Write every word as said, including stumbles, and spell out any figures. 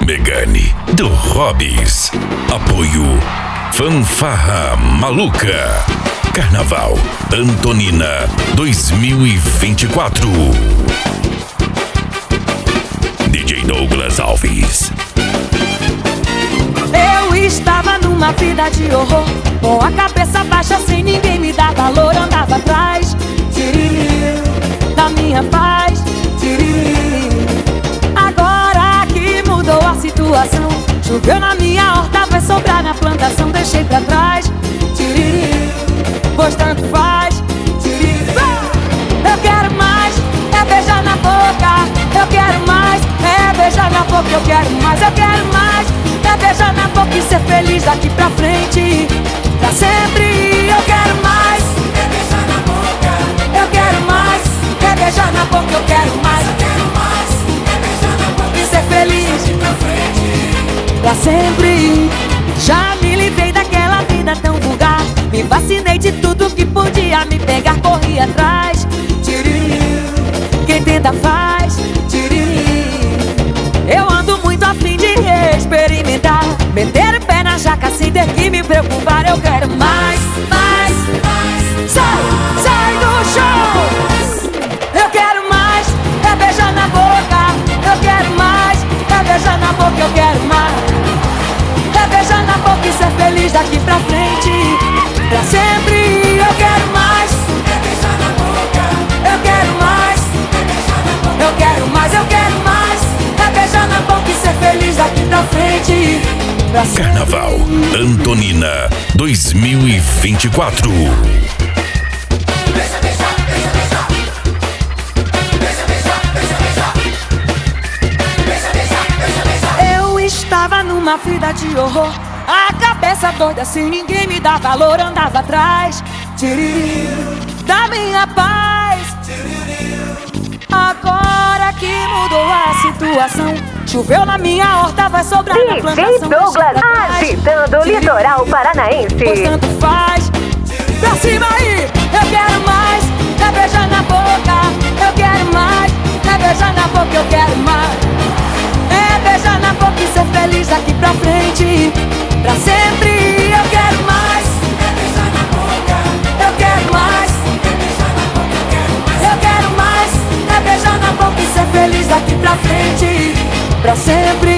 Megane, do Hobbies. Apoio Fanfarra Maluca. Carnaval Antonina dois mil e vinte e quatro. D J Douglas Alves. Eu estava numa vida de horror, com a cabeça baixa, sem ninguém me dar valor. Andava atrás, tiriri, da minha paz, tiriri. Agora que mudou a situação, choveu na minha horta, vai sobrar na plantação. Deixei pra trás, tiriri, pois tanto faz, tiriri. Eu quero mais, é beijar na boca. Eu quero mais, é beijar na boca. Eu quero mais, eu quero mais, é beijar na boca e ser feliz daqui pra frente, pra sempre. Eu quero mais, é beijar na boca. Eu quero mais, é beijar na boca. Eu quero mais, eu quero mais, é beijar na boca e ser feliz daqui pra frente, pra sempre. Já me livrei daquela vida tão vulgar, me vacinei de tudo que podia me pegar, corri atrás, tiriri. Quem tenta faz, tiriri. Eu ando muito a fim de experimentar, meter o pé na jaca sem ter que me preocupar. Eu quero mais, mais, mais. Sai, sai do show. Eu quero mais, é beijar na boca. Eu quero mais, é beijar na boca. Eu quero mais, é beijar na boca e ser feliz daqui pra frente, pra sempre. Eu quero mais, é beijar na boca. Eu quero mais, é beijar na boca. Eu quero mais, eu quero mais, é beijar na boca e ser feliz daqui pra frente, pra sempre. Carnaval Antonina dois mil e vinte e quatro. Beija, beija, beija, beija. Beija, beija, beija, beija. Beija, beija, beija, beija. Eu estava numa vida de horror, a cabeça doida, sem ninguém me dar valor. Andava atrás, tiriri, da minha paz, tiriri. Agora que mudou a situação, choveu na minha horta, vai sobrar na D J plantação. Douglas agitando o litoral paranaense. Pois tanto faz, pra cima aí. Eu quero mais, é beijar na boca. Eu quero mais, é beijar na boca. Eu quero mais, é beijar na boca e ser feliz daqui pra frente, pra sempre. Eu quero mais, É beijar na boca. eu quero mais, É beijar na boca. Eu quero mais. eu quero mais, é beijar na boca e ser feliz daqui pra frente, pra sempre.